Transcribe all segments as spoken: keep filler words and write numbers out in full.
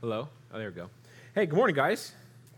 Hello. Oh, there we go. Hey, good morning, guys.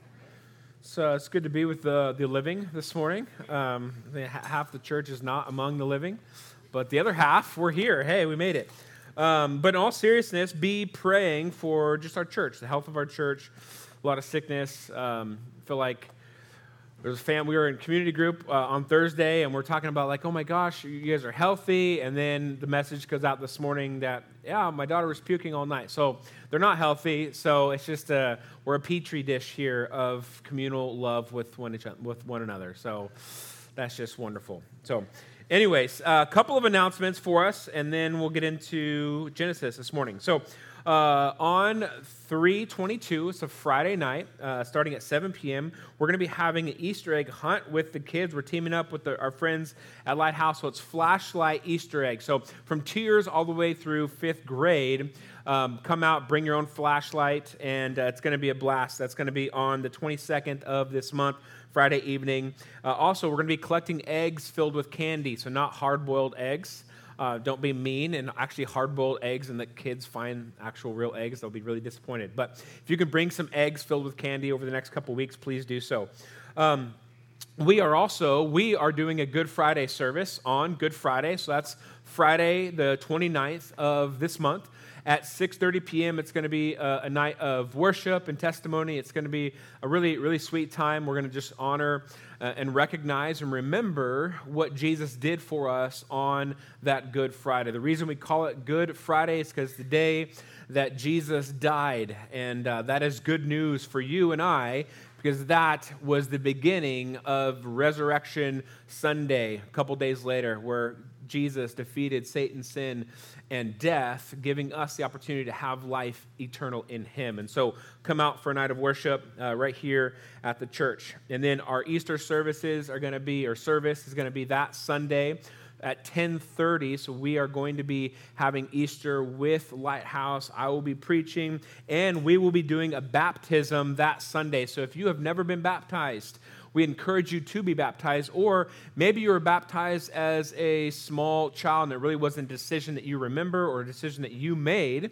So it's good to be with the the living this morning. Um, I think ha- half the church is not among the living, but the other half, we're here. Hey, we made it. Um, but in all seriousness, be praying for just our church, the health of our church. A lot of sickness. Um, I feel like there's a fam. We were in community group uh, on Thursday, and we're talking about like, oh my gosh, you guys are healthy. And then the message goes out this morning that, yeah, my daughter was puking all night. So they're not healthy. So it's just a, we're a petri dish here of communal love with one each, with one another. So that's just wonderful. So, anyways, a couple of announcements for us, and then we'll get into Genesis this morning. So. Uh, on three twenty-two, it's a Friday night, uh, starting at seven p.m., we're going to be having an Easter egg hunt with the kids. We're teaming up with the, our friends at Lighthouse, so it's flashlight Easter egg. So from two years all the way through fifth grade, um, come out, bring your own flashlight, and uh, it's going to be a blast. That's going to be on the twenty-second of this month, Friday evening. Uh, also, we're going to be collecting eggs filled with candy, so not hard-boiled eggs. Uh, don't be mean and actually hard-boiled eggs and that kids find actual real eggs. They'll be really disappointed. But if you can bring some eggs filled with candy over the next couple weeks, please do so. Um, we are also, we are doing a Good Friday service on Good Friday. So that's Friday the twenty-ninth of this month. At six thirty p.m., it's going to be a, a night of worship and testimony. It's going to be a really, really sweet time. We're going to just honor uh, and recognize and remember what Jesus did for us on that Good Friday. The reason we call it Good Friday is because the day that Jesus died, and uh, that is good news for you and I, because that was the beginning of Resurrection Sunday, a couple days later, where Jesus defeated Satan, sin, and death, giving us the opportunity to have life eternal in him. And so come out for a night of worship uh, right here at the church. And then our Easter services are going to be, or service is going to be that Sunday at ten thirty. So we are going to be having Easter with Lighthouse. I will be preaching, and we will be doing a baptism that Sunday. So if you have never been baptized, we encourage you to be baptized, or maybe you were baptized as a small child and it really wasn't a decision that you remember or a decision that you made.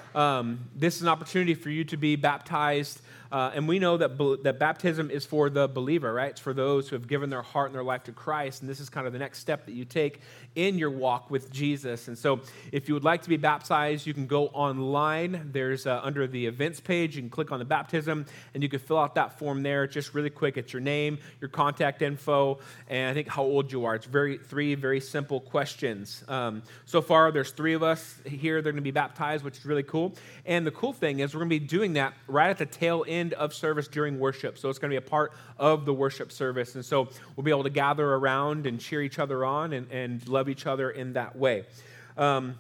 Um, this is an opportunity for you to be baptized. Uh, and we know that be- that baptism is for the believer, right? It's for those who have given their heart and their life to Christ. And this is kind of the next step that you take in your walk with Jesus. And so if you would like to be baptized, you can go online. There's uh, under the events page, you can click on the baptism, and you can fill out that form there. Just really quick, it's your name, your contact info, and I think how old you are. It's very three very simple questions. Um, so far, there's three of us here. They're going to be baptized, which is really cool. And the cool thing is we're going to be doing that right at the tail end of service during worship. So it's going to be a part of the worship service. And so we'll be able to gather around and cheer each other on and, and love each other in that way. Um,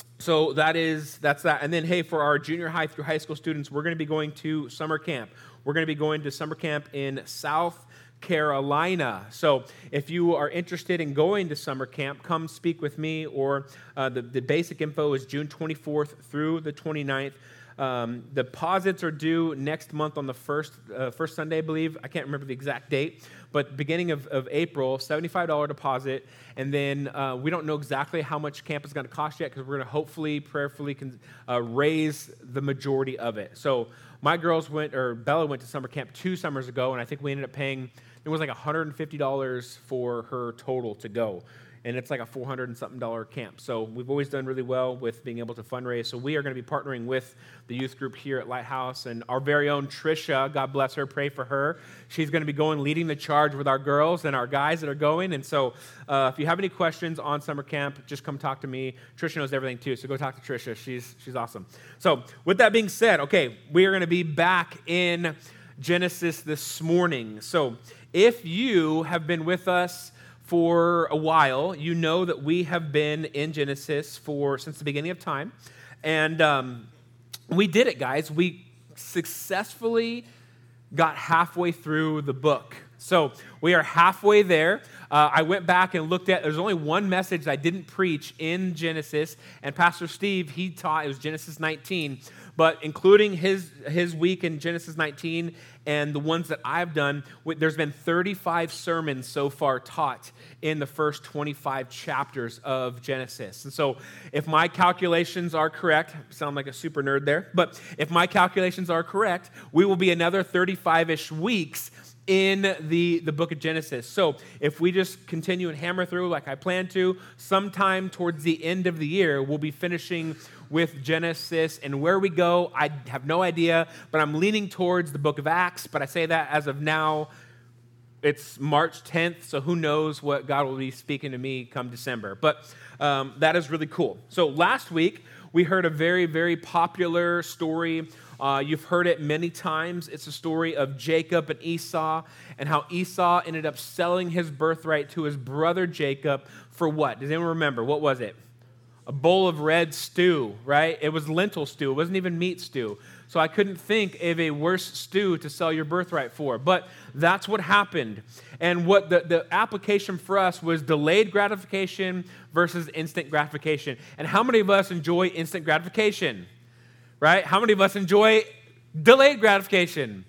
so that is, that's that. And then, hey, for our junior high through high school students, we're going to be going to summer camp. We're going to be going to summer camp in South Carolina. So if you are interested in going to summer camp, come speak with me, or uh, the, the basic info is June twenty-fourth through the twenty-ninth. Um, deposits are due next month on the first uh, first Sunday, I believe. I can't remember the exact date, but beginning of, of April, seventy-five dollars deposit, and then uh, we don't know exactly how much camp is going to cost yet, because we're going to hopefully, prayerfully con- uh, raise the majority of it. So my girls went, or Bella went to summer camp two summers ago, and I think we ended up paying, it was like one hundred fifty dollars for her total to go. And it's like a four hundred and something dollar camp. So we've always done really well with being able to fundraise. So we are going to be partnering with the youth group here at Lighthouse, and our very own Trisha, God bless her, pray for her. She's going to be going, leading the charge with our girls and our guys that are going. And so uh, if you have any questions on summer camp, just come talk to me. Trisha knows everything too, so go talk to Trisha. She's, she's awesome. So with that being said, okay, we are going to be back in Genesis this morning. So if you have been with us for a while, you know that we have been in Genesis for since the beginning of time, and um, we did it, guys. We successfully got halfway through the book. So we are halfway there. Uh, I went back and looked at, there's only one message I didn't preach in Genesis, and Pastor Steve, he taught, it was Genesis nineteen, but including his, his week in Genesis nineteen and the ones that I've done, there's been thirty-five sermons so far taught in the first twenty-five chapters of Genesis. And so if my calculations are correct, I sound like a super nerd there, but if my calculations are correct, we will be another thirty-five-ish weeks in the, the book of Genesis. So if we just continue and hammer through like I plan to, sometime towards the end of the year, we'll be finishing with Genesis. And where we go, I have no idea, but I'm leaning towards the book of Acts. But I say that as of now, it's March tenth, so who knows what God will be speaking to me come December. But um, that is really cool. So last week, we heard a very, very popular story. Uh, you've heard it many times. It's a story of Jacob and Esau and how Esau ended up selling his birthright to his brother Jacob for what? Does anyone remember? What was it? A bowl of red stew, right? It was lentil stew. It wasn't even meat stew. So I couldn't think of a worse stew to sell your birthright for. But that's what happened. And what the, the application for us was delayed gratification versus instant gratification. And how many of us enjoy instant gratification? Right? How many of us enjoy delayed gratification?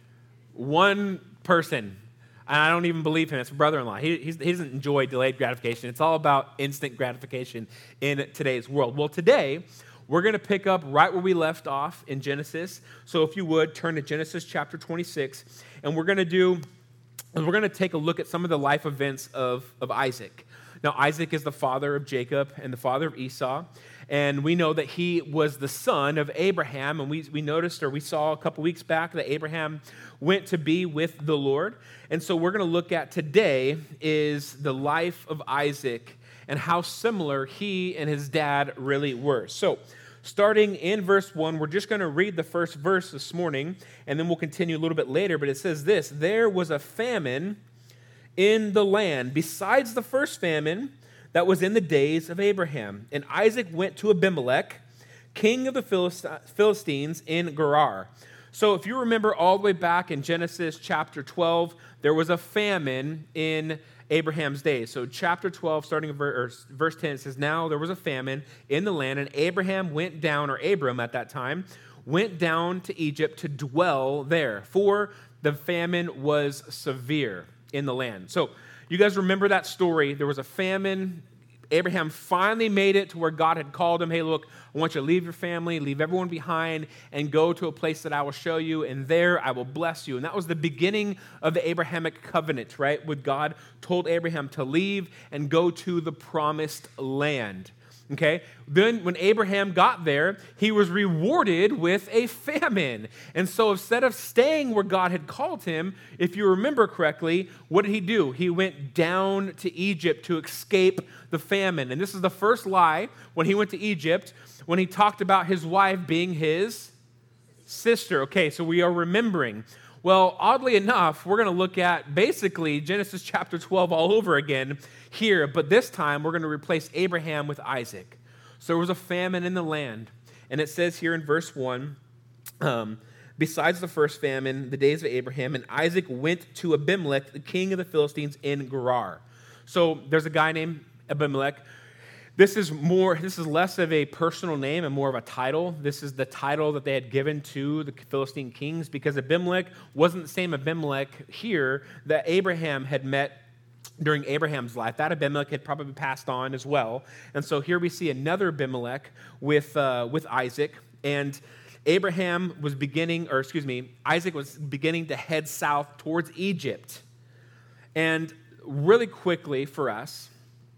One person. And I don't even believe him. It's brother-in-law. He, he's, he doesn't enjoy delayed gratification. It's all about instant gratification in today's world. Well, today, we're going to pick up right where we left off in Genesis. So if you would, turn to Genesis chapter twenty-six. And we're going to do, we're going to take a look at some of the life events of, of Isaac. Now, Isaac is the father of Jacob and the father of Esau. And we know that he was the son of Abraham. And we, we noticed, or we saw a couple weeks back, that Abraham went to be with the Lord. And so we're going to look at today is the life of Isaac and how similar he and his dad really were. So starting in verse one, we're just going to read the first verse this morning, and then we'll continue a little bit later. But it says this: there was a famine in the land besides the first famine that was in the days of Abraham. And Isaac went to Abimelech, king of the Philistines, in Gerar. So if you remember all the way back in Genesis chapter twelve, there was a famine in Abraham's days. So chapter twelve, starting in verse, verse ten, it says, now there was a famine in the land, and Abraham went down, or Abram at that time, went down to Egypt to dwell there, for the famine was severe in the land. So you guys remember that story. There was a famine. Abraham finally made it to where God had called him. Hey, look, I want you to leave your family, leave everyone behind, and go to a place that I will show you, and there I will bless you. And that was the beginning of the Abrahamic covenant, right? With God told Abraham to leave and go to the promised land. Okay, then when Abraham got there, he was rewarded with a famine. And so instead of staying where God had called him, if you remember correctly, what did he do? He went down to Egypt to escape the famine. And this is the first lie when he went to Egypt, when he talked about his wife being his sister. Okay, so we are remembering. Well, oddly enough, we're going to look at basically Genesis chapter twelve all over again here, but this time we're going to replace Abraham with Isaac. So there was a famine in the land, and it says here in verse one, um, besides the first famine, the days of Abraham, and Isaac went to Abimelech, the king of the Philistines, in Gerar. So there's a guy named Abimelech. This is more, this is less of a personal name and more of a title. This is the title that they had given to the Philistine kings, because Abimelech wasn't the same Abimelech here that Abraham had met during Abraham's life. That Abimelech had probably passed on as well. And so here we see another Abimelech with, uh, with Isaac. And Abraham was beginning, or excuse me, Isaac was beginning to head south towards Egypt. And really quickly for us,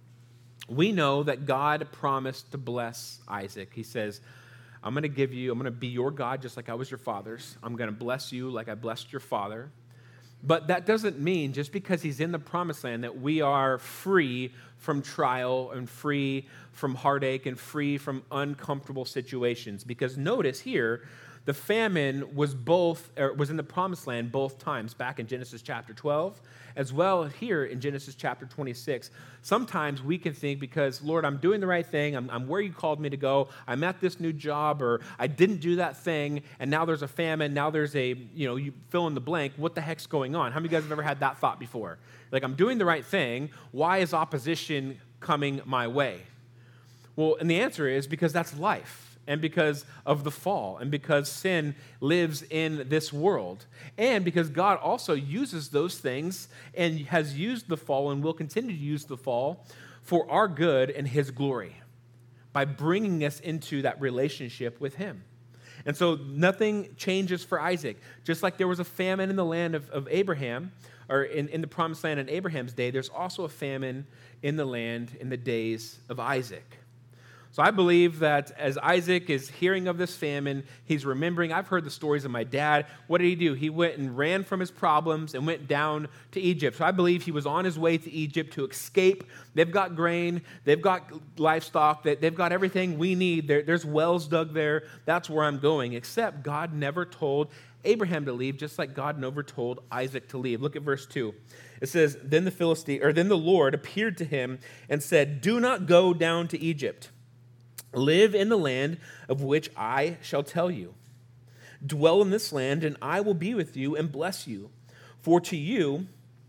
we know that God promised to bless Isaac. He says, I'm going to give you, I'm going to be your God just like I was your father's. I'm going to bless you like I blessed your father. But that doesn't mean just because he's in the promised land that we are free from trial and free from heartache and free from uncomfortable situations. Because notice here the famine was both, or was in the promised land both times, back in Genesis chapter twelve, as well here in Genesis chapter twenty-six. Sometimes we can think, because, Lord, I'm doing the right thing, I'm, I'm where you called me to go, I'm at this new job, or I didn't do that thing, and now there's a famine, now there's a, you know, you fill in the blank, what the heck's going on? How many of you guys have ever had that thought before? Like, I'm doing the right thing, why is opposition coming my way? Well, and the answer is because that's life. And because of the fall, and because sin lives in this world, and because God also uses those things and has used the fall and will continue to use the fall for our good and his glory by bringing us into that relationship with him. And so nothing changes for Isaac. Just like there was a famine in the land of, of Abraham, or in, in the promised land in Abraham's day, there's also a famine in the land in the days of Isaac. So I believe that as Isaac is hearing of this famine, he's remembering, I've heard the stories of my dad. What did he do? He went and ran from his problems and went down to Egypt. So I believe he was on his way to Egypt to escape. They've got grain. They've got livestock. They've got everything we need. There, there's wells dug there. That's where I'm going. Except God never told Abraham to leave, just like God never told Isaac to leave. Look at verse two. It says, Then the Philistine, or then the Lord appeared to him and said, Do not go down to Egypt. Live in the land of which I shall tell you. Dwell in this land, and I will be with you and bless you. For to you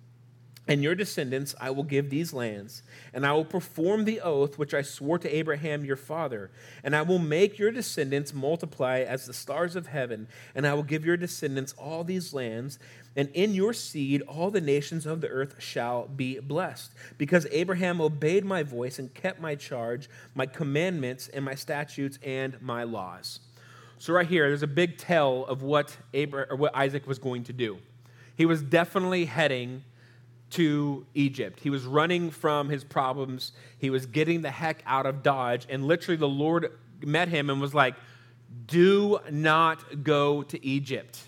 and your descendants I will give these lands, and I will perform the oath which I swore to Abraham your father, and I will make your descendants multiply as the stars of heaven, and I will give your descendants all these lands, and in your seed all the nations of the earth shall be blessed, because Abraham obeyed my voice and kept my charge, my commandments, and my statutes, and my laws. So right here, there's a big tell of what Abraham, or what Isaac was going to do. He was definitely heading to Egypt. He was running from his problems. He was getting the heck out of Dodge, and literally the Lord met him and was like, do not go to Egypt.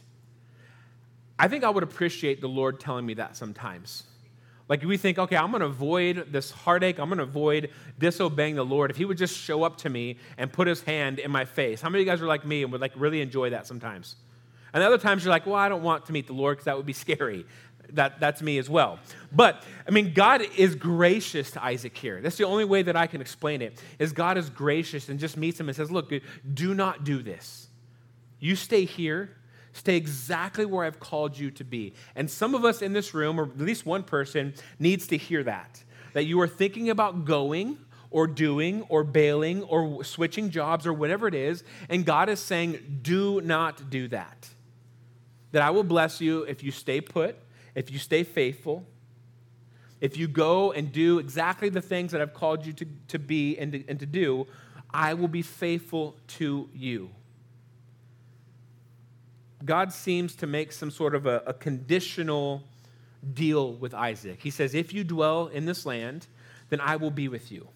I think I would appreciate the Lord telling me that sometimes. Like, we think, okay, I'm going to avoid this heartache. I'm going to avoid disobeying the Lord. If he would just show up to me and put his hand in my face. How many of you guys are like me and would like really enjoy that sometimes? And other times you're like, well, I don't want to meet the Lord because that would be scary. That, that's me as well. But, I mean, God is gracious to Isaac here. That's the only way that I can explain it, is God is gracious and just meets him and says, look, do not do this. You stay here. Stay exactly where I've called you to be. And some of us in this room, or at least one person, needs to hear that. That you are thinking about going or doing or bailing or switching jobs or whatever it is, and God is saying, do not do that. That I will bless you if you stay put, if you stay faithful, if you go and do exactly the things that I've called you to, to be and to, and to do, I will be faithful to you. God seems to make some sort of a, a conditional deal with Isaac. He says, if you dwell in this land, then I will be with you.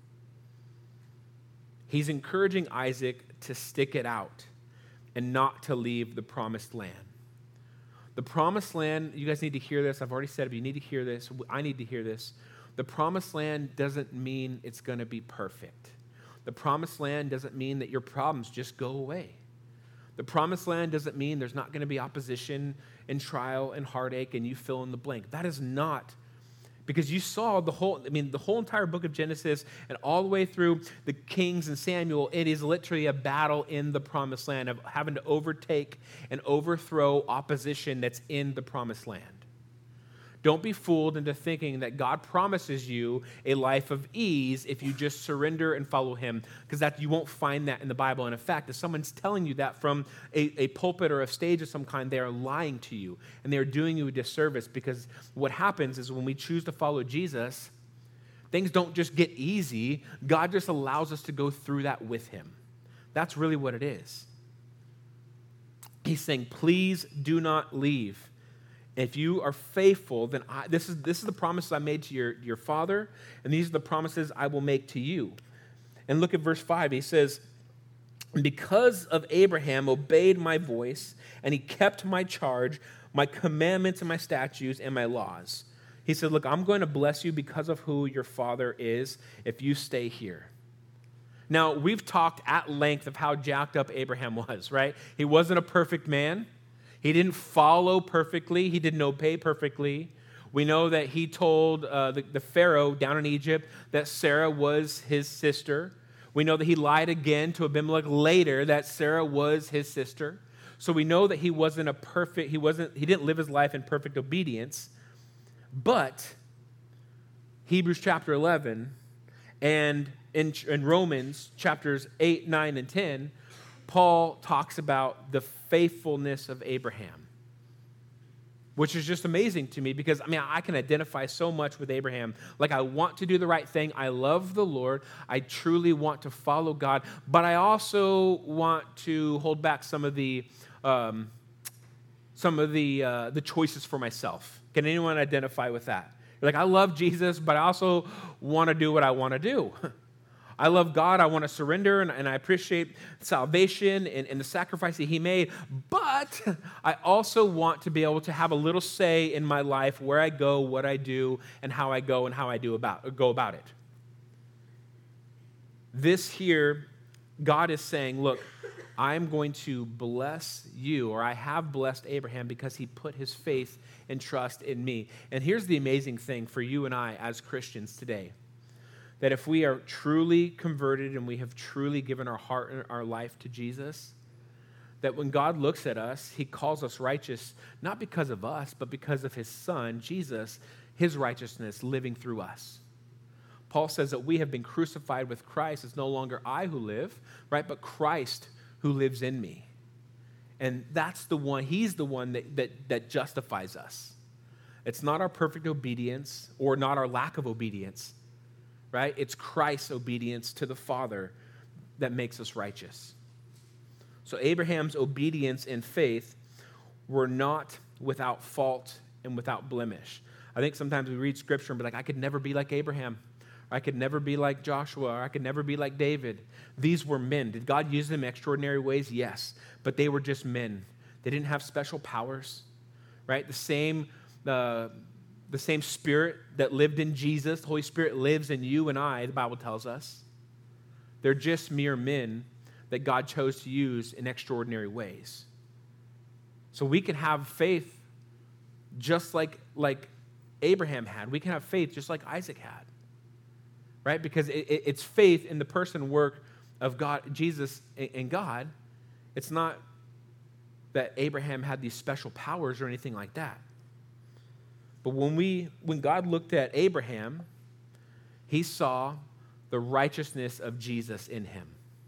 He's encouraging Isaac to stick it out and not to leave the promised land. The promised land, you guys need to hear this. I've already said it, but you need to hear this. I need to hear this. The promised land doesn't mean it's going to be perfect. The promised land doesn't mean that your problems just go away. The promised land doesn't mean there's not going to be opposition and trial and heartache and you fill in the blank. That is not, because you saw the whole, I mean, the whole entire book of Genesis and all the way through the Kings and Samuel, it is literally a battle in the promised land of having to overtake and overthrow opposition that's in the promised land. Don't be fooled into thinking that God promises you a life of ease if you just surrender and follow him, because that you won't find that in the Bible. And in fact, if someone's telling you that from a, a pulpit or a stage of some kind, they are lying to you, and they are doing you a disservice, because what happens is when we choose to follow Jesus, things don't just get easy. God just allows us to go through that with him. That's really what it is. He's saying, please do not leave. If you are faithful, then I, this is this is the promises I made to your, your father, and these are the promises I will make to you. And look at verse five. He says, because of Abraham obeyed my voice, and he kept my charge, my commandments and my statutes and my laws. He said, look, I'm going to bless you because of who your father is if you stay here. Now, we've talked at length of how jacked up Abraham was, right? He wasn't a perfect man. He didn't follow perfectly. He didn't obey perfectly. We know that he told uh, the, the Pharaoh down in Egypt that Sarah was his sister. We know that he lied again to Abimelech later that Sarah was his sister. So we know that he wasn't a perfect, he wasn't, he didn't live his life in perfect obedience. But Hebrews chapter eleven and in, in Romans chapters eight, nine, and ten, Paul talks about the faithfulness of Abraham, which is just amazing to me because, I mean, I can identify so much with Abraham. Like, I want to do the right thing. I love the Lord. I truly want to follow God, but I also want to hold back some of the um, some of the uh, the choices for myself. Can anyone identify with that? You're like, I love Jesus, but I also want to do what I want to do. I love God, I want to surrender, and, and I appreciate salvation and, and the sacrifice that he made, but I also want to be able to have a little say in my life, where I go, what I do, and how I go and how I do about go about it. This here, God is saying, look, I'm going to bless you, or I have blessed Abraham because he put his faith and trust in me. And here's the amazing thing for you and I as Christians today, that if we are truly converted and we have truly given our heart and our life to Jesus, that when God looks at us, he calls us righteous, not because of us, but because of his son, Jesus, his righteousness living through us. Paul says that we have been crucified with Christ. It's no longer I who live, right, but Christ who lives in me. And that's the one, he's the one that, that, that justifies us. It's not our perfect obedience or not our lack of obedience, right? It's Christ's obedience to the Father that makes us righteous. So Abraham's obedience and faith were not without fault and without blemish. I think sometimes we read Scripture and be like, I could never be like Abraham. I could never be like Joshua, or I could never be like David. These were men. Did God use them in extraordinary ways? Yes. But they were just men. They didn't have special powers, right? The same, uh, the same Spirit that lived in Jesus, the Holy Spirit lives in you and I, the Bible tells us. They're just mere men that God chose to use in extraordinary ways. So we can have faith just like, like Abraham had. We can have faith just like Isaac had. Right? Because it, it, it's faith in the person and work of God, Jesus and God. It's not that Abraham had these special powers or anything like that. But when we, when God looked at Abraham, he saw the righteousness of Jesus in him.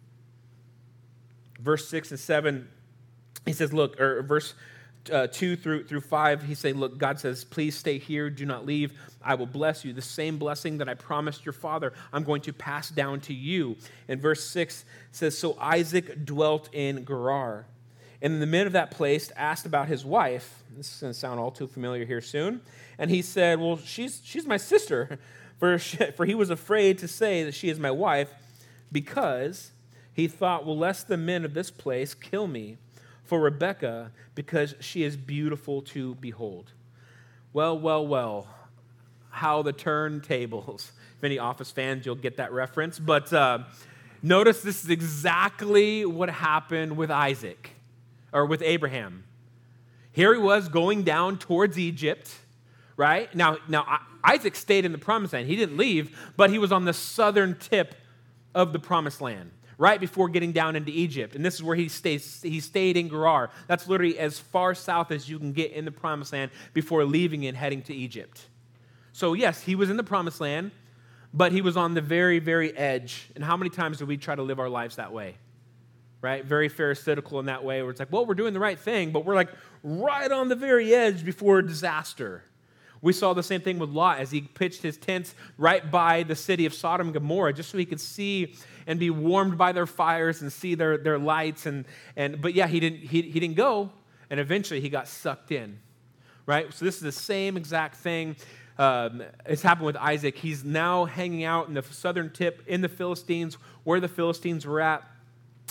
Verse six and seven, he says, look, or verse Uh, two through, through five, he's saying, look, God says, please stay here, do not leave. I will bless you. The same blessing that I promised your father, I'm going to pass down to you. And verse six says, so Isaac dwelt in Gerar. And the men of that place asked about his wife. This is going to sound all too familiar here soon. And he said, well, she's she's my sister. For, she, for he was afraid to say that she is my wife, because he thought, well, lest the men of this place kill me for Rebekah, because she is beautiful to behold. Well, well, well, how the turntables. If any Office fans, you'll get that reference. But uh, notice this is exactly what happened with Isaac, or with Abraham. Here he was going down towards Egypt, right? Now, now Isaac stayed in the promised land. He didn't leave, but he was on the southern tip of the promised land, right before getting down into Egypt. And this is where he stays. He stayed in Gerar. That's literally as far south as you can get in the promised land before leaving and heading to Egypt. So yes, he was in the promised land, but he was on the very, very edge. And how many times do we try to live our lives that way? Right? Very pharisaical in that way, where it's like, well, we're doing the right thing, but we're like right on the very edge before disaster. We saw the same thing with Lot as he pitched his tents right by the city of Sodom and Gomorrah, just so he could see and be warmed by their fires and see their, their lights. And, and but yeah, he didn't he, he didn't go, and eventually he got sucked in. Right? So this is the same exact thing. Um, it's happened with Isaac. He's now hanging out in the southern tip in the Philistines, where the Philistines were at.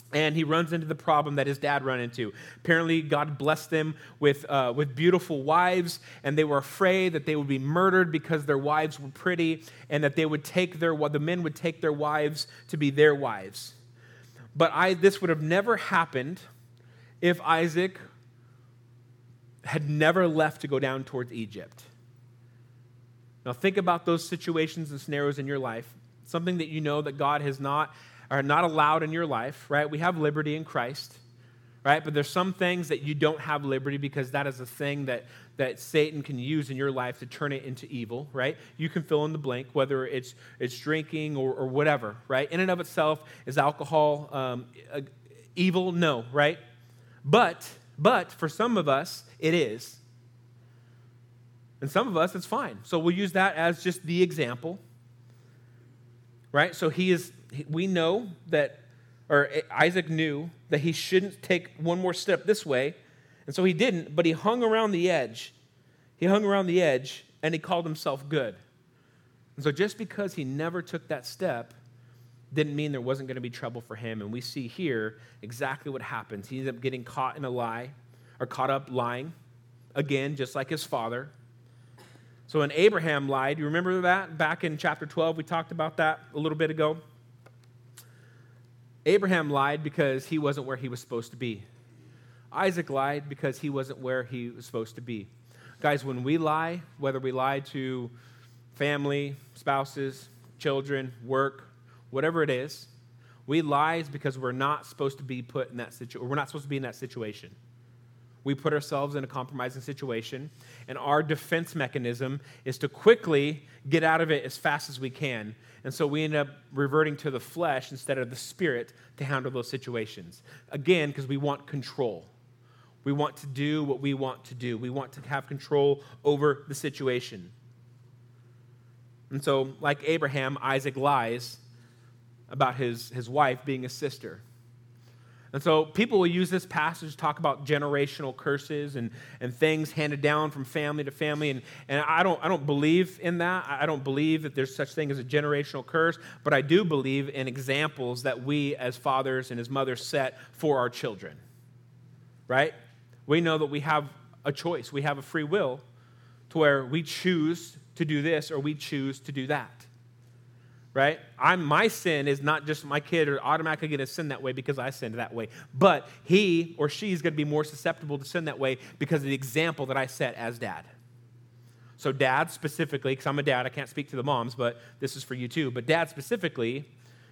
And he runs into the problem that his dad ran into. Apparently, God blessed them with, uh, with beautiful wives, and they were afraid that they would be murdered because their wives were pretty, and that they would take their, the men would take their wives to be their wives. But I, this would have never happened if Isaac had never left to go down towards Egypt. Now think about those situations and scenarios in your life, something that you know that God has not are not allowed in your life, right? We have liberty in Christ, right? But there's some things that you don't have liberty because that is a thing that, that Satan can use in your life to turn it into evil, right? You can fill in the blank, whether it's it's drinking or, or whatever, right? In and of itself, is alcohol um, evil? No, right? But, but for some of us, it is. And some of us, it's fine. So we'll use that as just the example, right? So he is... We know that, or Isaac knew that he shouldn't take one more step this way, and so he didn't, but he hung around the edge. He hung around the edge, and he called himself good. And so just because he never took that step didn't mean there wasn't going to be trouble for him, and we see here exactly what happens. He ends up getting caught in a lie, or caught up lying, again, just like his father. So when Abraham lied, you remember that? Back in chapter twelve, we talked about that a little bit ago. Abraham lied because he wasn't where he was supposed to be. Isaac lied because he wasn't where he was supposed to be. Guys, when we lie, whether we lie to family, spouses, children, work, whatever it is, we lie because we're not supposed to be put in that situation. We're not supposed to be in that situation. We put ourselves in a compromising situation, and our defense mechanism is to quickly get out of it as fast as we can. And so we end up reverting to the flesh instead of the spirit to handle those situations. Again, because we want control. We want to do what we want to do. We want to have control over the situation. And so, like Abraham, Isaac lies about his, his wife being a sister. And so people will use this passage to talk about generational curses and, and things handed down from family to family. And, and I don't I don't believe in that. I don't believe that there's such thing as a generational curse, but I do believe in examples that we as fathers and as mothers set for our children. Right? We know that we have a choice. We have a free will to where we choose to do this or we choose to do that. Right? I'm, my sin is not just my kid are automatically going to sin that way because I sinned that way. But he or she is going to be more susceptible to sin that way because of the example that I set as dad. So dad specifically, because I'm a dad, I can't speak to the moms, but this is for you too. But dad specifically,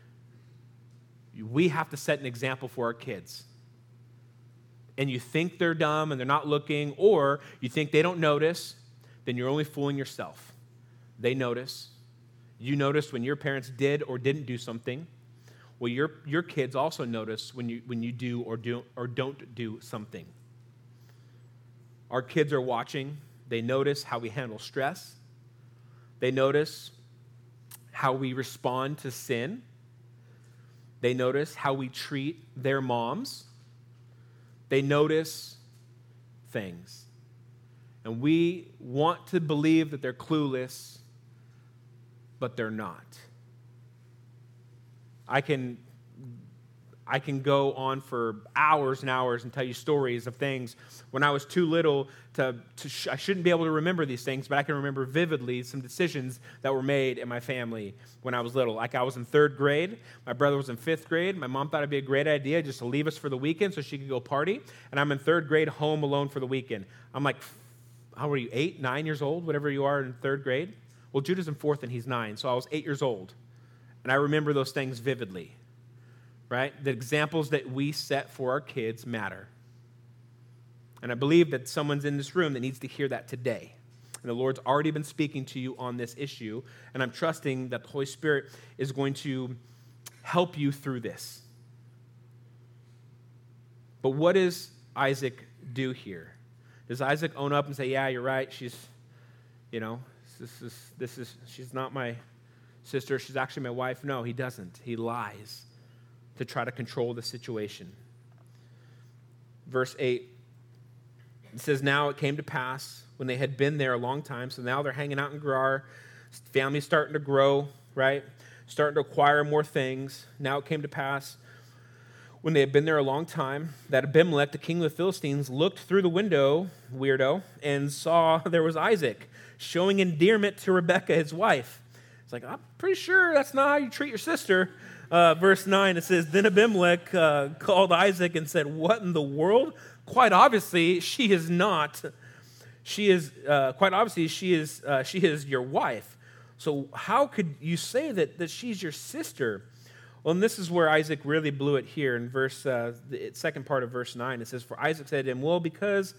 we have to set an example for our kids. And you think they're dumb and they're not looking, or you think they don't notice, then you're only fooling yourself. They notice. You noticed when your parents did or didn't do something. Well, your, your kids also notice when you when you do or do or don't do something. Our kids are watching. They notice how we handle stress. They notice how we respond to sin. They notice how we treat their moms. They notice things. And we want to believe that they're clueless, but they're not. I can, I can go on for hours and hours and tell you stories of things when I was too little to, to sh- I shouldn't be able to remember these things, but I can remember vividly some decisions that were made in my family when I was little. Like I was in third grade, my brother was in fifth grade, my mom thought it'd be a great idea just to leave us for the weekend so she could go party, and I'm in third grade home alone for the weekend. I'm like, how are you, eight, nine years old, whatever you are in third grade? Well, Judah's in fourth and he's nine, so I was eight years old. And I remember those things vividly, right? The examples that we set for our kids matter. And I believe that someone's in this room that needs to hear that today. And the Lord's already been speaking to you on this issue, and I'm trusting that the Holy Spirit is going to help you through this. But what does Isaac do here? Does Isaac own up and say, yeah, you're right, she's, you know, This is, this is, she's not my sister, she's actually my wife? No, he doesn't. He lies to try to control the situation. Verse eight, it says, now it came to pass when they had been there a long time, so now they're hanging out in Gerar, family's starting to grow, right? Starting to acquire more things. Now it came to pass When they had been there a long time, that Abimelech, the king of the Philistines, looked through the window, weirdo, and saw there was Isaac, showing endearment to Rebekah, his wife. It's like, I'm pretty sure that's not how you treat your sister. Uh, verse nine, it says, Then Abimelech uh, called Isaac and said, What in the world? Quite obviously, she is not. She is, uh, quite obviously, she is uh, she is your wife. So how could you say that, that she's your sister? Well, and this is where Isaac really blew it here in verse, uh, the second part of verse nine. It says, For Isaac said to him, Well, because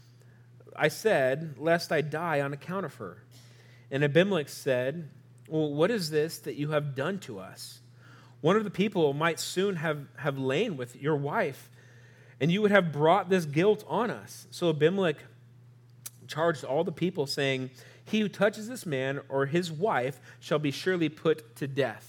I said, lest I die on account of her. And Abimelech said, Well, what is this that you have done to us? One of the people might soon have, have lain with your wife, and you would have brought this guilt on us. So Abimelech charged all the people, saying, He who touches this man or his wife shall be surely put to death.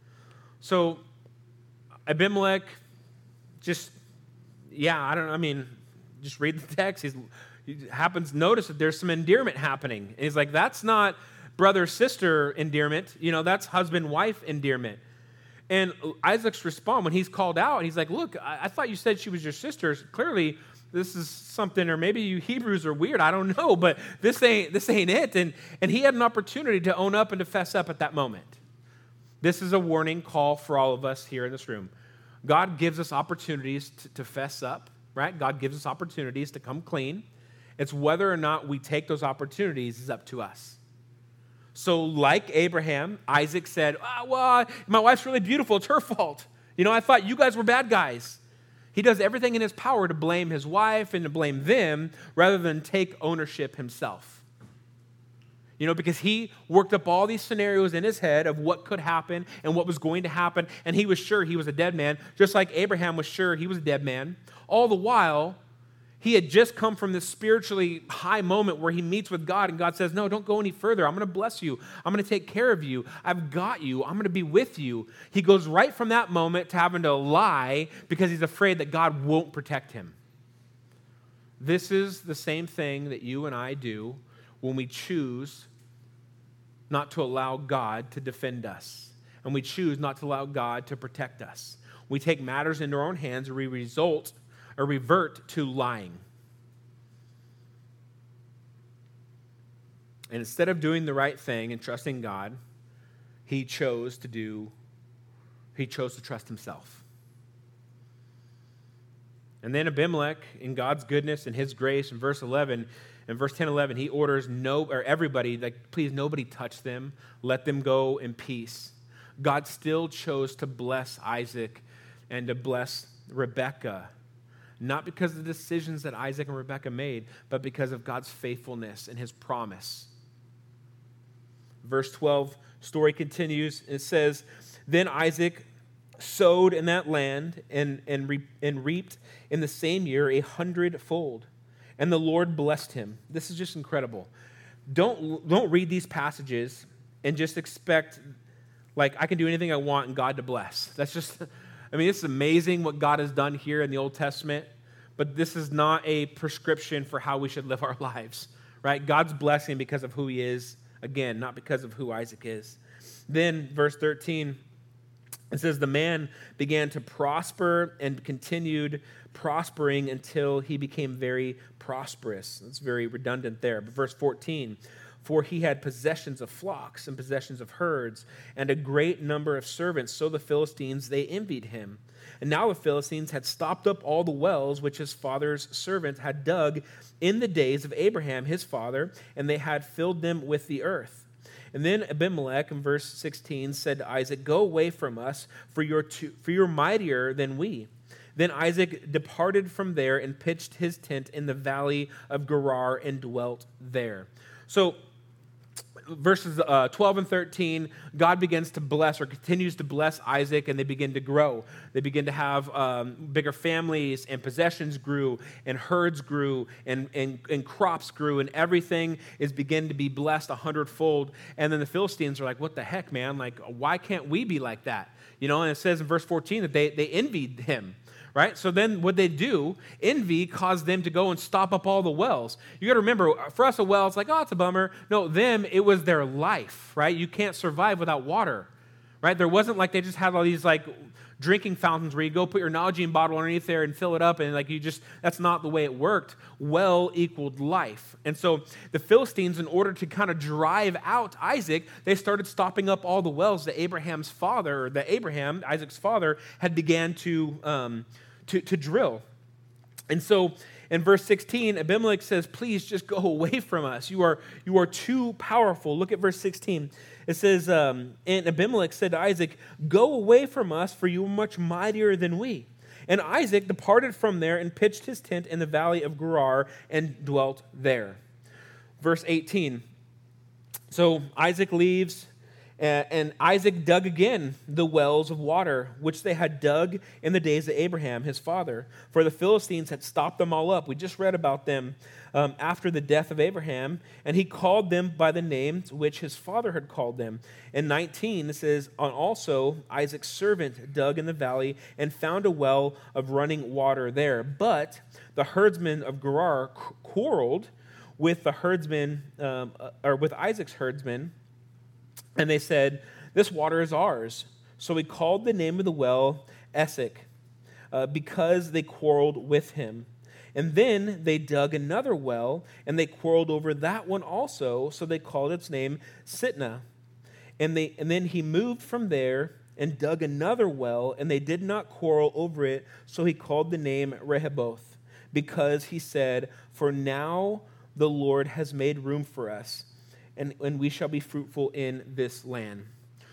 So Abimelech just, yeah, I don't I mean, just read the text. He's, he happens, notice that there's some endearment happening. And he's like, that's not brother-sister endearment. You know, that's husband-wife endearment. And Isaac's response when he's called out, he's like, look, I, I thought you said she was your sister. Clearly, this is something, or maybe you Hebrews are weird. I don't know, but this ain't this ain't it. And, and he had an opportunity to own up and to fess up at that moment. This is a warning call for all of us here in this room. God gives us opportunities to, to fess up, right? God gives us opportunities to come clean. It's whether or not we take those opportunities is up to us. So like Abraham, Isaac said, oh, well, my wife's really beautiful. It's her fault. You know, I thought you guys were bad guys. He does everything in his power to blame his wife and to blame them rather than take ownership himself. You know, because he worked up all these scenarios in his head of what could happen and what was going to happen, and he was sure he was a dead man, just like Abraham was sure he was a dead man. All the while, he had just come from this spiritually high moment where he meets with God, and God says, no, don't go any further. I'm going to bless you. I'm going to take care of you. I've got you. I'm going to be with you. He goes right from that moment to having to lie because he's afraid that God won't protect him. This is the same thing that you and I do when we choose not to allow God to defend us, and we choose not to allow God to protect us. We take matters into our own hands, and we result or revert to lying. And instead of doing the right thing and trusting God, he chose to do, he chose to trust himself. And then Abimelech, in God's goodness and his grace, in verse eleven, in verse ten, eleven, he orders no, or everybody, like, please, nobody touch them. Let them go in peace. God still chose to bless Isaac and to bless Rebekah, not because of the decisions that Isaac and Rebekah made, but because of God's faithfulness and his promise. Verse twelve, story continues. It says, Then Isaac sowed in that land and, and, re, and reaped in the same year a hundredfold. And the Lord blessed him. This is just incredible. Don't, don't read these passages and just expect, like, I can do anything I want and God to bless. That's just, I mean, it's amazing what God has done here in the Old Testament, but this is not a prescription for how we should live our lives, right? God's blessing because of who he is, again, not because of who Isaac is. Then, verse thirteen, it says, the man began to prosper and continued prospering until he became very prosperous. It's very redundant there. But verse fourteen, for he had possessions of flocks and possessions of herds and a great number of servants. So the Philistines, they envied him. And now the Philistines had stopped up all the wells which his father's servants had dug in the days of Abraham, his father, and they had filled them with the earth. And then Abimelech, in verse sixteen, said to Isaac, Go away from us, for you're, too, for you're mightier than we. Then Isaac departed from there and pitched his tent in the valley of Gerar and dwelt there. So verses uh, twelve and thirteen, God begins to bless or continues to bless Isaac, and they begin to grow. They begin to have um, bigger families, and possessions grew, and herds grew, and, and, and crops grew, and everything is beginning to be blessed a hundredfold. And then the Philistines are like, what the heck, man? Like, why can't we be like that? You know, and it says in verse fourteen that they, they envied him. Right? So then what they do, envy caused them to go and stop up all the wells. You got to remember, for us, a well, it's like, oh, it's a bummer. No, them, it was their life, right? You can't survive without water, right? There wasn't like they just had all these like drinking fountains where you go put your Nalgene bottle underneath there and fill it up, and like you just, that's not the way it worked. Well equaled life. And so the Philistines, in order to kind of drive out Isaac, they started stopping up all the wells that Abraham's father, or that Abraham, Isaac's father, had began to, um, to, to drill. And so in verse sixteen, Abimelech says, please just go away from us. You are, you are too powerful. Look at verse sixteen. It says, um, and Abimelech said to Isaac, go away from us, for you are much mightier than we. And Isaac departed from there and pitched his tent in the valley of Gerar and dwelt there. Verse eighteen. So Isaac leaves, and Isaac dug again the wells of water, which they had dug in the days of Abraham, his father, for the Philistines had stopped them all up. We just read about them um, after the death of Abraham, and he called them by the names which his father had called them. In nineteen, it says, and also Isaac's servant dug in the valley and found a well of running water there. But the herdsmen of Gerar quarreled with the herdsmen, um, or with Isaac's herdsmen, and they said, this water is ours. So he called the name of the well Esek, uh, because they quarreled with him. And then they dug another well, and they quarreled over that one also, so they called its name Sitnah. And, they, and then he moved from there and dug another well, and they did not quarrel over it, so he called the name Rehoboth, because he said, for now the Lord has made room for us, and, and we shall be fruitful in this land.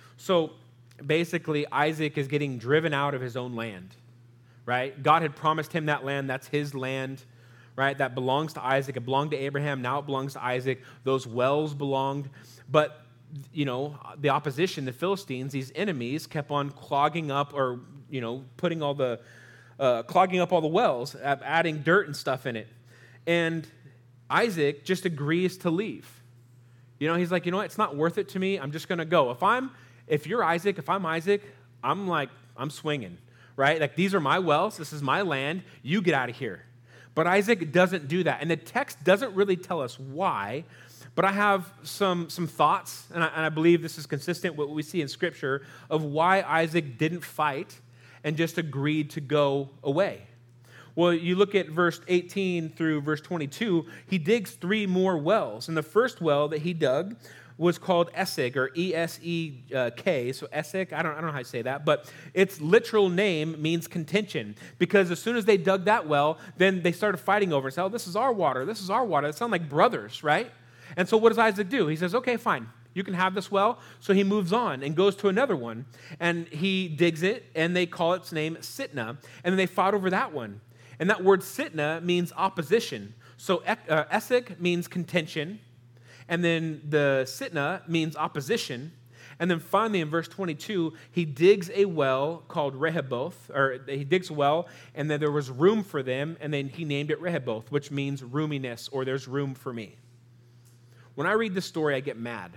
So basically, Isaac is getting driven out of his own land, right? God had promised him that land. That's his land, right? That belongs to Isaac. It belonged to Abraham. Now it belongs to Isaac. Those wells belonged. But, you know, the opposition, the Philistines, these enemies, kept on clogging up or, you know, putting all the, uh, clogging up all the wells, adding dirt and stuff in it. And Isaac just agrees to leave. You know, he's like, you know what? It's not worth it to me. I'm just going to go. If I'm, if you're Isaac, if I'm Isaac, I'm like, I'm swinging, right? Like, these are my wells. This is my land. You get out of here. But Isaac doesn't do that. And the text doesn't really tell us why, but I have some, some thoughts, and I, and I believe this is consistent with what we see in Scripture, of why Isaac didn't fight and just agreed to go away. Well, you look at verse eighteen through verse twenty-two, he digs three more wells. And the first well that he dug was called Esek, or E S E K. So Esek, I don't, I don't know how to say that, but its literal name means contention. Because as soon as they dug that well, then they started fighting over it. So, oh, this is our water, this is our water. It sounds like brothers, right? And so what does Isaac do? He says, okay, fine. You can have this well. So he moves on and goes to another one. And he digs it, and they call its name Sitnah. And then they fought over that one. And that word Sitnah means opposition. So uh, Esek means contention, and then the Sitnah means opposition. And then finally in verse twenty-two, he digs a well called Rehoboth, or he digs a well, and then there was room for them, and then he named it Rehoboth, which means roominess, or there's room for me. When I read this story, I get mad.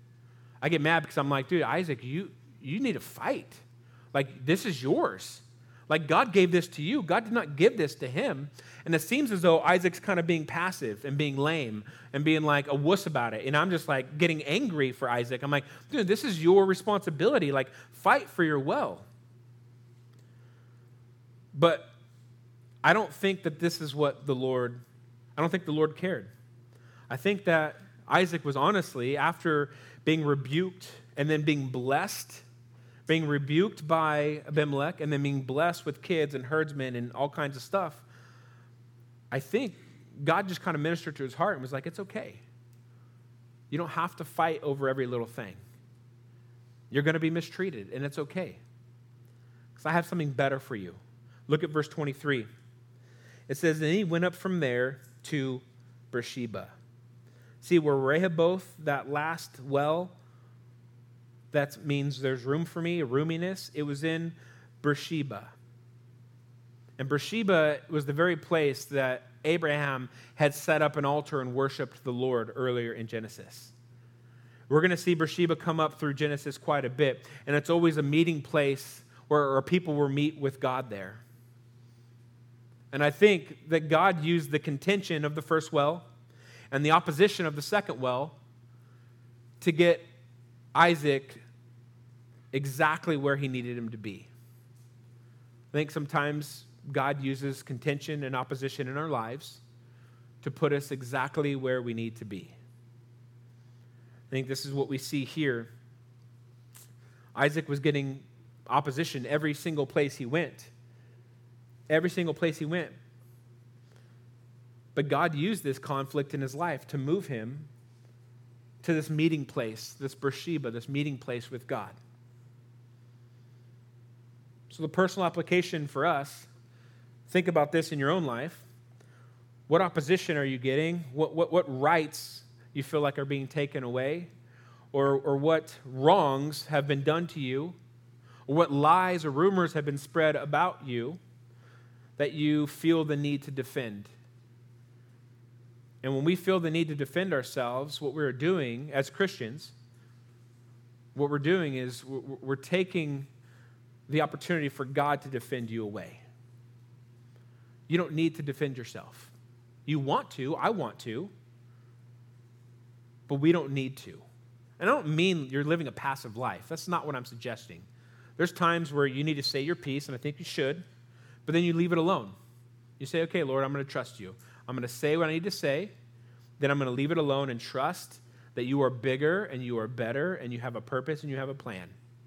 I get mad because I'm like, dude, Isaac, you, you need to fight. Like, this is yours. Like, God gave this to you. God did not give this to him. And it seems as though Isaac's kind of being passive and being lame and being like a wuss about it. And I'm just like getting angry for Isaac. I'm like, dude, this is your responsibility. Like, fight for your well. But I don't think that this is what the Lord, I don't think the Lord cared. I think that Isaac was honestly, after being rebuked and then being blessed, being rebuked by Abimelech and then being blessed with kids and herdsmen and all kinds of stuff, I think God just kind of ministered to his heart and was like, it's okay. You don't have to fight over every little thing. You're going to be mistreated, and it's okay. Because I have something better for you. Look at verse twenty-three. It says, and he went up from there to Beersheba. See, where Rehoboth, that last well, that means there's room for me, a roominess. It was in Beersheba. And Beersheba was the very place that Abraham had set up an altar and worshiped the Lord earlier in Genesis. We're going to see Beersheba come up through Genesis quite a bit, and it's always a meeting place where people will meet with God there. And I think that God used the contention of the first well and the opposition of the second well to get Isaac exactly where he needed him to be. think sometimes God uses contention and opposition in our lives to put us exactly where we need to be. I think this is what we see here. Isaac was getting opposition every single place he went. Every single place he went. But God used this conflict in his life to move him to this meeting place, this Beersheba, this meeting place with God. So the personal application for us, think about this in your own life. What opposition are you getting? What, what, what rights you feel like are being taken away? Or, or what wrongs have been done to you? Or what lies or rumors have been spread about you that you feel the need to defend? And when we feel the need to defend ourselves, what we're doing as Christians, what we're doing is we're, we're taking the opportunity for God to defend you away. You don't need to defend yourself. You want to, I want to, but we don't need to. And I don't mean you're living a passive life. That's not what I'm suggesting. There's times where you need to say your piece, and I think you should, but then you leave it alone. You say, okay, Lord, I'm going to trust you. I'm going to say what I need to say, then I'm going to leave it alone and trust that you are bigger and you are better and you have a purpose and you have a plan.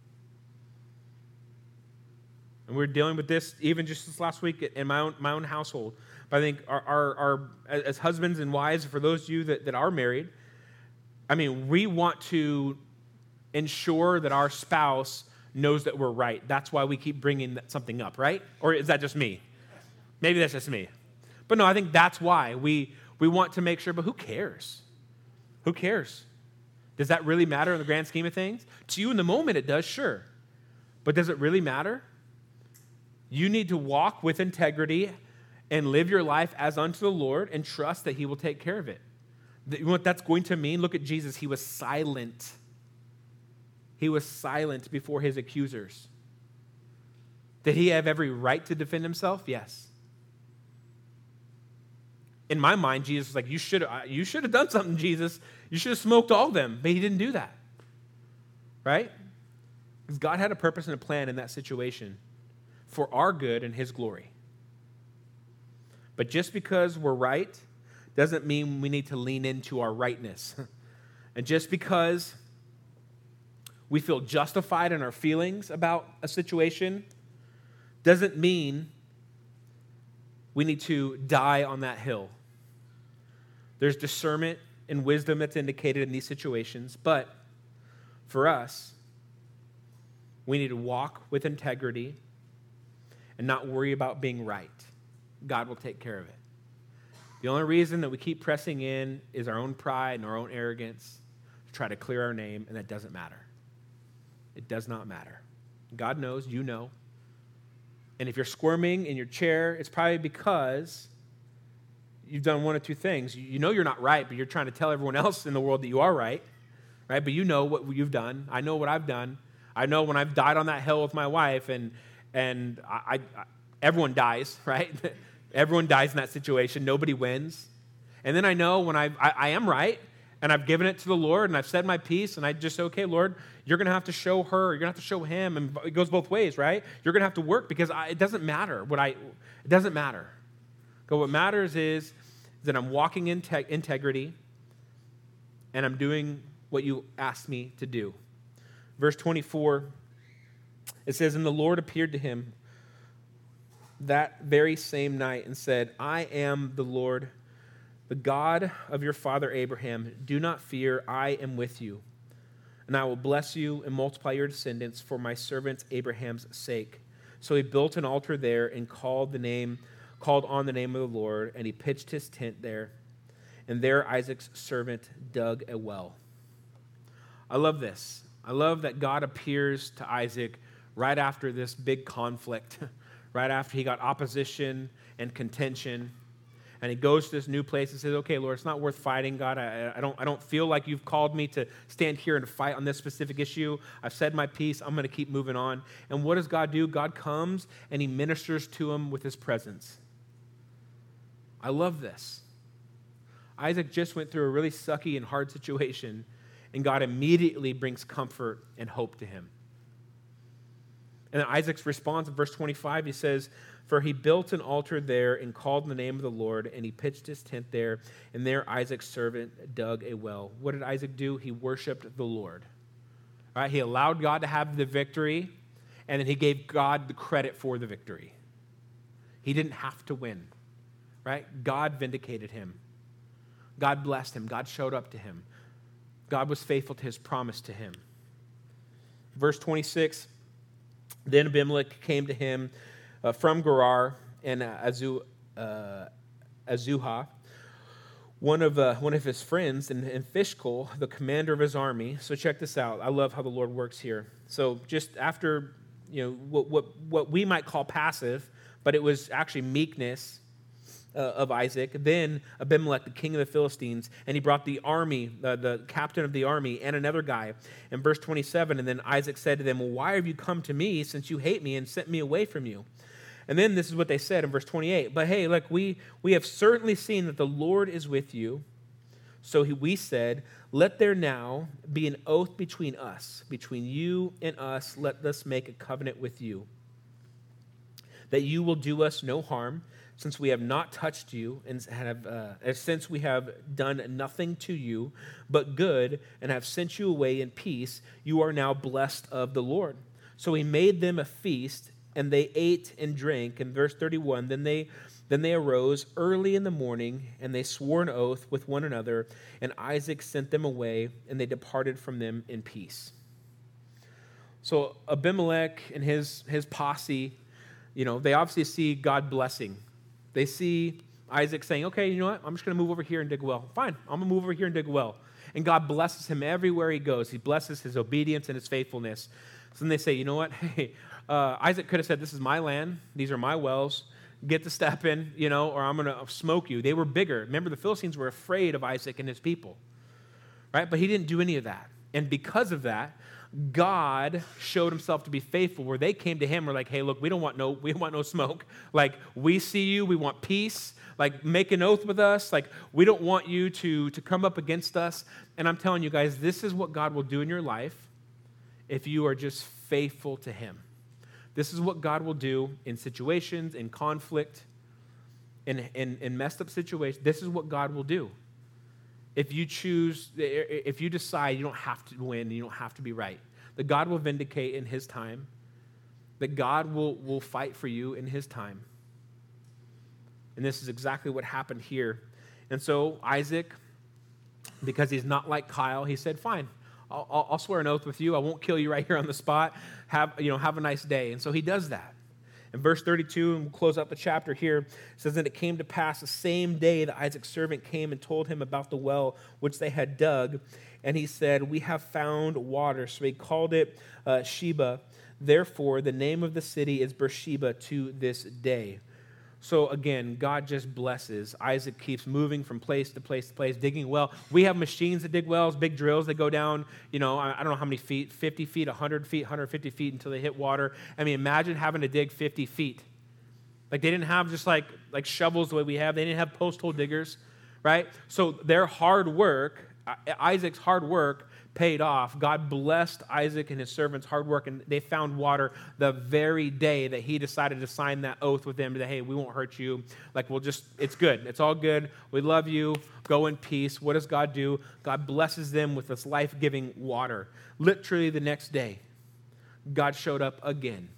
And we're dealing with this even just this last week in my own, my own household. But I think our, our, our as husbands and wives, for those of you that, that are married, I mean, we want to ensure that our spouse knows that we're right. That's why we keep bringing something up, right? Or is that just me? Maybe that's just me. But no, I think that's why we, we want to make sure, but who cares? Who cares? Does that really matter in the grand scheme of things? To you in the moment it does, sure. But does it really matter? You need to walk with integrity and live your life as unto the Lord and trust that he will take care of it. You know what that's going to mean? Look at Jesus. He was silent. He was silent before his accusers. Did he have every right to defend himself? Yes. In my mind, Jesus was like, you should you should have done something, Jesus. You should have smoked all of them. But he didn't do that. Right? Because God had a purpose and a plan in that situation for our good and his glory. But just because we're right doesn't mean we need to lean into our rightness. And just because we feel justified in our feelings about a situation doesn't mean we need to die on that hill. There's discernment and wisdom that's indicated in these situations, but for us, we need to walk with integrity and not worry about being right. God will take care of it. The only reason that we keep pressing in is our own pride and our own arrogance to try to clear our name, and that doesn't matter. It does not matter. God knows, you know. And if you're squirming in your chair, it's probably because you've done one of two things. You know you're not right, but you're trying to tell everyone else in the world that you are right, right? But you know what you've done. I know what I've done. I know when I've died on that hill with my wife, and and I, I everyone dies, right? Everyone dies in that situation. Nobody wins. And then I know when I've, I, I am right, and I've given it to the Lord, and I've said my piece, and I just say, okay, Lord, you're going to have to show her, you're going to have to show him, and it goes both ways, right? You're going to have to work because I, it doesn't matter what I, it doesn't matter. But what matters is that I'm walking in te- integrity, and I'm doing what you asked me to do. Verse twenty-four, it says, and the Lord appeared to him that very same night and said, I am the Lord, the God of your father Abraham. Do not fear, I am with you. And I will bless you and multiply your descendants for my servant Abraham's sake. So he built an altar there and called the name, called on the name of the Lord, and he pitched his tent there. And there Isaac's servant dug a well. I love this. I love that God appears to Isaac right after this big conflict, right after he got opposition and contention. And he goes to this new place and says, okay, Lord, it's not worth fighting, God. I, I, don't, I don't feel like you've called me to stand here and fight on this specific issue. I've said my piece. I'm going to keep moving on. And what does God do? God comes and he ministers to him with his presence. I love this. Isaac just went through a really sucky and hard situation, and God immediately brings comfort and hope to him. And then Isaac's response in verse twenty-five, he says, for he built an altar there and called on the name of the Lord, and he pitched his tent there, and there Isaac's servant dug a well. What did Isaac do? He worshiped the Lord. All right, he allowed God to have the victory, and then he gave God the credit for the victory. He didn't have to win, right? God vindicated him. God blessed him. God showed up to him. God was faithful to his promise to him. Verse twenty-six, then Abimelech came to him uh, from Gerar and uh, Azu, uh, Azuha, one of, uh, one of his friends, and, and Fishkol, the commander of his army. So check this out. I love how the Lord works here. So just after, you know, what, what, what we might call passive, but it was actually meekness uh, of Isaac. Then Abimelech, the king of the Philistines, and he brought the army, uh, the captain of the army, and another guy. In verse twenty-seven, and then Isaac said to them, well, why have you come to me since you hate me and sent me away from you? And then this is what they said in verse twenty-eight. But hey, look, we, we have certainly seen that the Lord is with you. So he, we said, let there now be an oath between us, between you and us. Let us make a covenant with you, that you will do us no harm, since we have not touched you, and have uh, since we have done nothing to you but good, and have sent you away in peace. You are now blessed of the Lord. So he made them a feast, and they ate and drank. In verse thirty-one, then they then they arose early in the morning, and they swore an oath with one another. And Isaac sent them away, and they departed from them in peace. So Abimelech and his his posse, you know, they obviously see God blessing. They see Isaac saying, okay, you know what? I'm just going to move over here and dig a well. Fine, I'm going to move over here and dig a well. And God blesses him everywhere he goes. He blesses his obedience and his faithfulness. So then they say, you know what? Hey, uh, Isaac could have said, this is my land. These are my wells. Get to step in, you know, or I'm going to smoke you. They were bigger. Remember, the Philistines were afraid of Isaac and his people, right? But he didn't do any of that. And because of that, God showed himself to be faithful, where they came to him and were like, hey, look, we don't want no, we don't want no smoke. Like, we see you, we want peace. Like, make an oath with us. Like, we don't want you to, to come up against us. And I'm telling you guys, this is what God will do in your life if you are just faithful to him. This is what God will do in situations, in conflict, in, in, in messed up situations. This is what God will do. If you choose, if you decide you don't have to win, you don't have to be right, that God will vindicate in his time, that God will, will fight for you in his time. And this is exactly what happened here. And so Isaac, because he's not like Kyle, he said, fine, I'll, I'll swear an oath with you. I won't kill you right here on the spot. Have, you know, have a nice day. And so he does that. In verse thirty-two, and we'll close out the chapter here, it says that it came to pass the same day that Isaac's servant came and told him about the well which they had dug. And he said, we have found water. So he called it uh, Sheba. Therefore, the name of the city is Beersheba to this day. So again, God just blesses. Isaac keeps moving from place to place to place, digging a well. We have machines that dig wells, big drills that go down, you know, I don't know how many feet, fifty feet, one hundred feet, one hundred fifty feet until they hit water. I mean, imagine having to dig fifty feet. Like, they didn't have just like, like shovels the way we have. They didn't have post hole diggers, right? So their hard work, Isaac's hard work paid off. God blessed Isaac and his servants' hard work, and they found water the very day that he decided to sign that oath with them that, hey, we won't hurt you. Like, we'll just, it's good. It's all good. We love you. Go in peace. What does God do? God blesses them with this life-giving water. Literally the next day, God showed up again.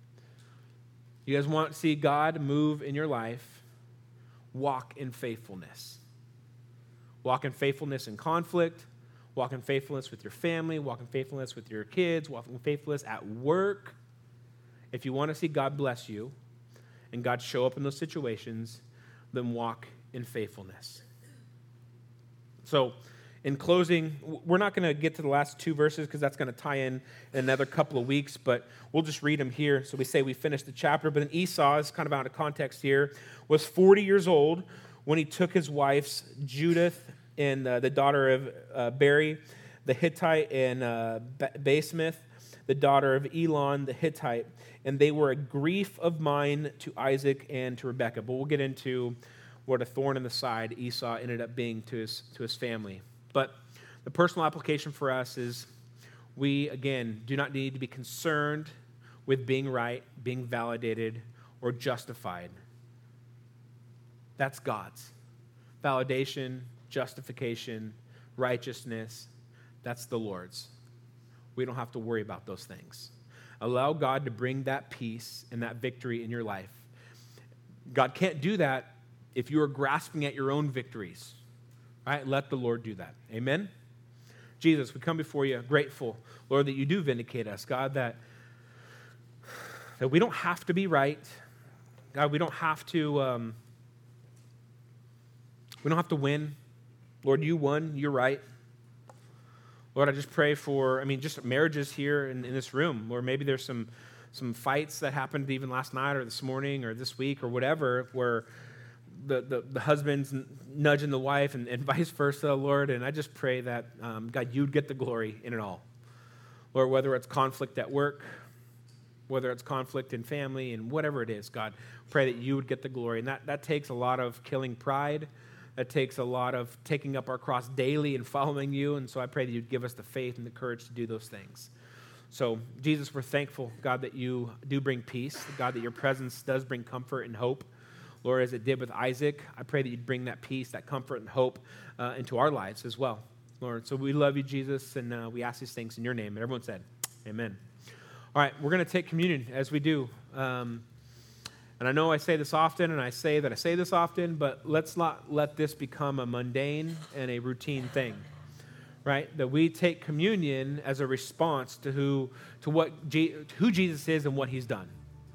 You guys want to see God move in your life? Walk in faithfulness. Walk in faithfulness in conflict. Walk in faithfulness with your family. Walk in faithfulness with your kids. Walk in faithfulness at work. If you want to see God bless you and God show up in those situations, then walk in faithfulness. So, in closing, we're not going to get to the last two verses because that's going to tie in in another couple of weeks, but we'll just read them here. So we say we finished the chapter, but then Esau, is kind of out of context here, was forty years old when he took his wives, Judith, and uh, the daughter of uh, Beri, the Hittite, and uh, Basemath, the daughter of Elon, the Hittite. And they were a grief of mine to Isaac and to Rebekah. But we'll get into what a thorn in the side Esau ended up being to his, to his family. But the personal application for us is we, again, do not need to be concerned with being right, being validated, or justified. That's God's. Validation, justification, righteousness, that's the Lord's. We don't have to worry about those things. Allow God to bring that peace and that victory in your life. God can't do that if you are grasping at your own victories. Right? Let the Lord do that. Amen? Jesus, we come before you grateful, Lord, that you do vindicate us. God, that, that we don't have to be right. God, we don't have to, um, we don't have to win. Lord, you won. You're right. Lord, I just pray for, I mean, just marriages here in, in this room. Lord, maybe there's some, some fights that happened even last night or this morning or this week or whatever where The, the, the husband's nudging the wife and, and vice versa, Lord. And I just pray that, um, God, you'd get the glory in it all. Lord, whether it's conflict at work, whether it's conflict in family, and whatever it is, God, pray that you would get the glory. And that, that takes a lot of killing pride. That takes a lot of taking up our cross daily and following you. And so I pray that you'd give us the faith and the courage to do those things. So, Jesus, we're thankful, God, that you do bring peace. God, that your presence does bring comfort and hope. Lord, as it did with Isaac, I pray that you'd bring that peace, that comfort, and hope uh, into our lives as well, Lord. So we love you, Jesus, and uh, we ask these things in your name. And everyone said, amen. All right, we're going to take communion as we do. Um, and I know I say this often, and I say that I say this often, but let's not let this become a mundane and a routine thing, right? That we take communion as a response to who, to what, G- to who Jesus is and what he's done.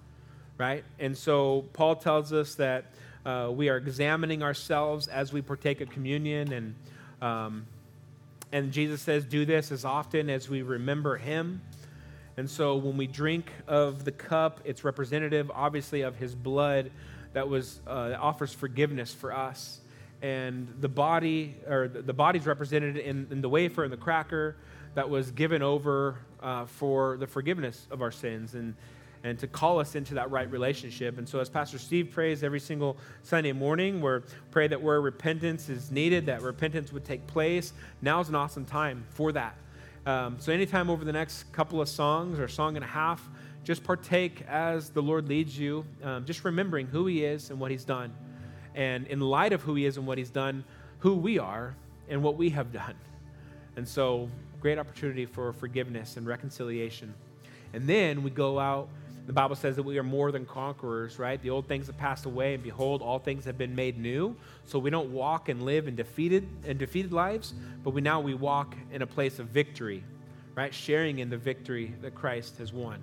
Right? And so Paul tells us that uh, we are examining ourselves as we partake of communion. And, um, and Jesus says, do this as often as we remember him. And so when we drink of the cup, it's representative, obviously, of his blood that was uh, that offers forgiveness for us. And the body, or the body's represented in, in the wafer and the cracker that was given over uh, for the forgiveness of our sins. And and to call us into that right relationship. And so as Pastor Steve prays every single Sunday morning, we pray that where repentance is needed, that repentance would take place. Now's an awesome time for that. Um, so anytime over the next couple of songs or song and a half, just partake as the Lord leads you, um, just remembering who he is and what he's done. And in light of who he is and what he's done, who we are and what we have done. And so great opportunity for forgiveness and reconciliation. And then we go out. The Bible says that we are more than conquerors, right? The old things have passed away, and behold, all things have been made new. So we don't walk and live in defeated and defeated lives, but we now we walk in a place of victory, right? Sharing in the victory that Christ has won.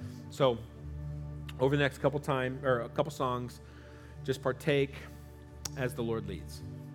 So over the next couple time or a couple songs, just partake as the Lord leads.